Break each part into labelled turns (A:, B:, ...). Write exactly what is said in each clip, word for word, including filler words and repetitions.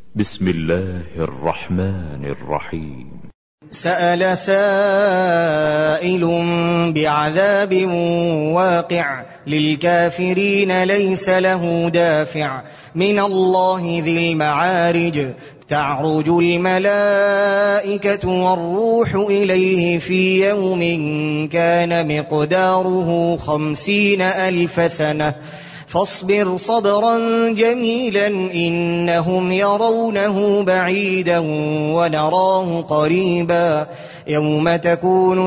A: بسم الله الرحمن الرحيم.
B: سأل سائل بعذاب واقع للكافرين ليس له دافع من الله ذي المعارج تعرج الملائكة والروح إليه في يوم كان مقداره خمسين ألف سنة فاصبر صبرا جميلا إنهم يرونه بعيدا ونراه قريبا يوم تكون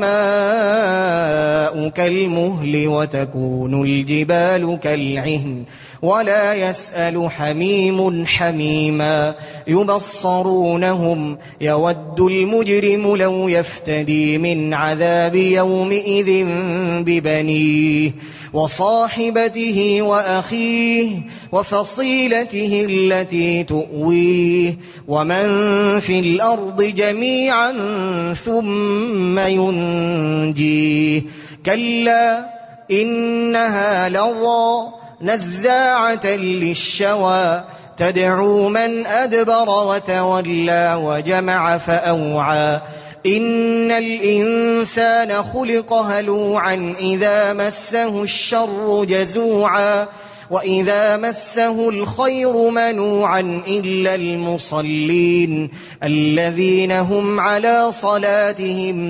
B: السماء كالمهل وتكون الجبال كالعهن ولا يسأل حميم حميما يبصرونهم يود المجرم لو يفتدي من عذاب يومئذ ببنيه وصاحبته وأخيه وفصيلته التي تؤويه ومن في الأرض جميعا ثم ينجيه كلا إنها لظى نزاعة للشوى تدعو من أدبر وتولى وجمع فأوعى إن الإنسان خلق هلوعا إذا مسه الشر جزوعا وإذا مسه الخير منوعا إلا المصلين الذين هم على صلاتهم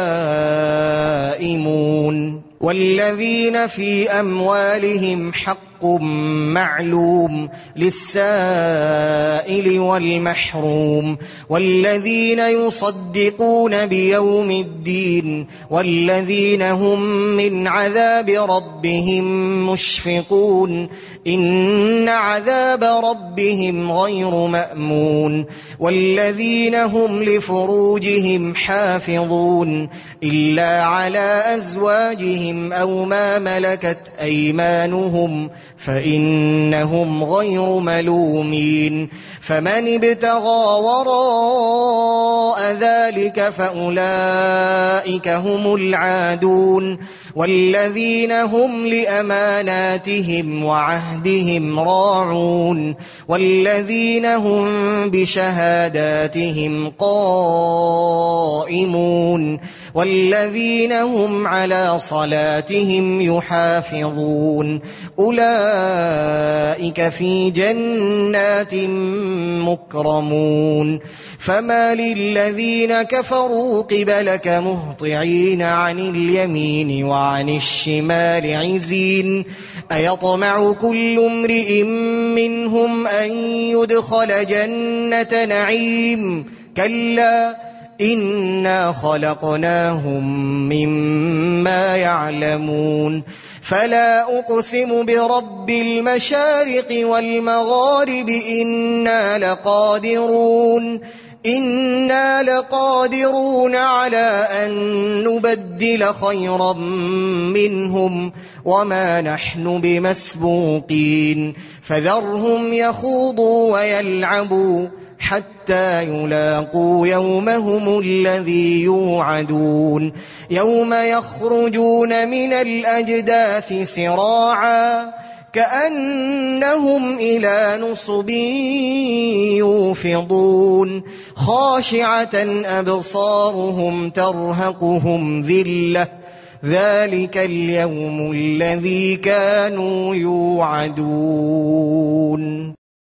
B: دائمون والذين في أموالهم حق معلوم للسائل والمحروم والذين يصدقون بيوم الدين والذين هم من عذاب ربهم مشفقون إن عذاب ربهم غير مأمون والذين هم لفروجهم حافظون إلا على أزواجهم أو ما ملكت أيمانهم فإنهم غير ملومين فمن ابتغى وراء ذلك فأولئك هم العادون والذين هم لأماناتهم وعهدهم راعون والذين هم بشهاداتهم قائمون والذين هم على صلاتهم يحافظون أولئك في جنات مكرمون فما للذين كفروا قبلك مهطعين عن اليمين وعن الشمال عزين أيطمع كل امرئ منهم أن يدخل جنة نعيم كلا إنا خلقناهم مما يعلمون فلا أقسم برب المشارق والمغارب إنا لقادرون إنا لقادرون على أن نبدل خيرا منهم وما نحن بمسبوقين فذرهم يخوضوا ويلعبوا حتى يلاقوا يومهم الذي يوعدون يوم يخرجون من الأجداث سراعا كأنهم إلى نصب يوفضون خاشعة أبصارهم ترهقهم ذلة ذلك اليوم الذي كانوا يوعدون.